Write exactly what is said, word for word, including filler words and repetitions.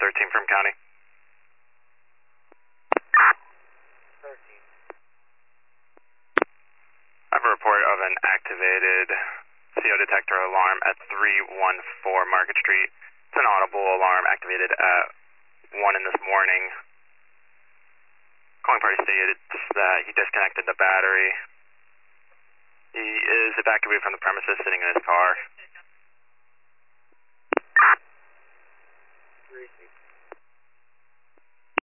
thirteen from County. thirteen. I have a report of an activated C O detector alarm at three one four Market Street. It's an audible alarm activated at one in this morning. Calling party stated that he disconnected the battery. He is evacuated from the premises sitting in his car.